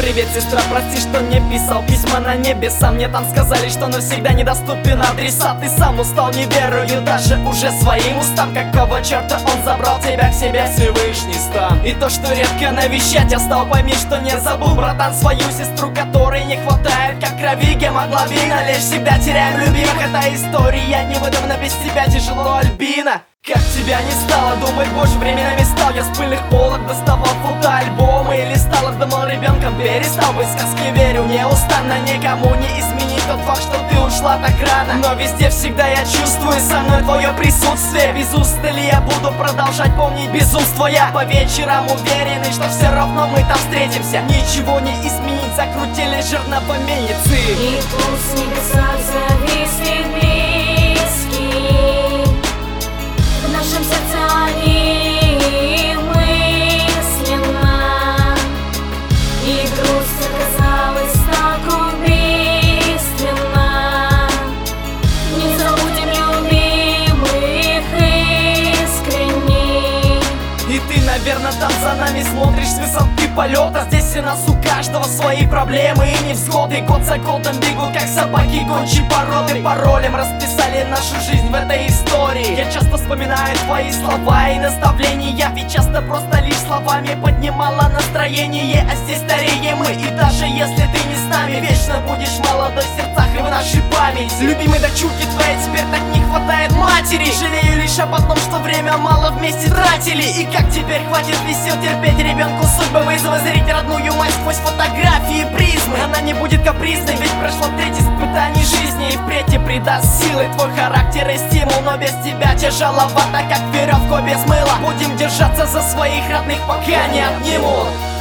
Привет, сестра, прости, что не писал письма на небеса. Мне там сказали, что навсегда недоступен адресат. Ты сам устал, не верую даже уже своим устам. Какого черта он забрал тебя к себе, Всевышний стан? И то, что редко навещать я стал, пойми, что не забыл, братан, свою сестру, которой не хватает как крови гемоглобина. Лишь всегда теряем любимых, это история невыдумана, без тебя тяжело, Альбина. Как тебя не стало, думать больше временами стал. Я с пыльных полок доставал фотоальбомы и листал их, думал, ребенком перестал быть, сказки верю неустанно. Никому не изменить тот факт, что ты ушла так рано. Но везде всегда я чувствую со мной твое присутствие. Без устали я буду продолжать помнить безумство. Я по вечерам уверенный, что все равно мы там встретимся. Ничего не изменить, закрутили жернова месяцы. И пусть небеса зависли близкие, в нашем сердце они мысленно, и грусть оказалась так убийственна. Не забудем любимых искренне. И ты, наверное, там за нами смотришь с высоты полета. Здесь у нас у каждого свои проблемы и невзгоды. Год за годом бегут, как собаки гончие породы. Паролем расписали нашу жизнь в этой истории. Я часто вспоминаю твои слова и наставления, ведь часто просто лишь словами поднимала настроение. А здесь стареем мы, и даже если ты не с нами, вечно будешь молодой в сердцах и в нашей памяти. Любимой дочурки твоей теперь так не хватает матери. Жалею лишь об одном, что время мало вместе тратили. И как теперь хватит ли сил терпеть ребенку судьбы, вызова зрить родную мать сквозь фотографии призмы. Она не будет капризной, ведь прошла треть испытаний жизни, и впредь тебе придаст силы твой характер и стимул. Но без тебя тяжеловато, как веревку без мыла. Будем держаться за своих родных, пока не обнимут.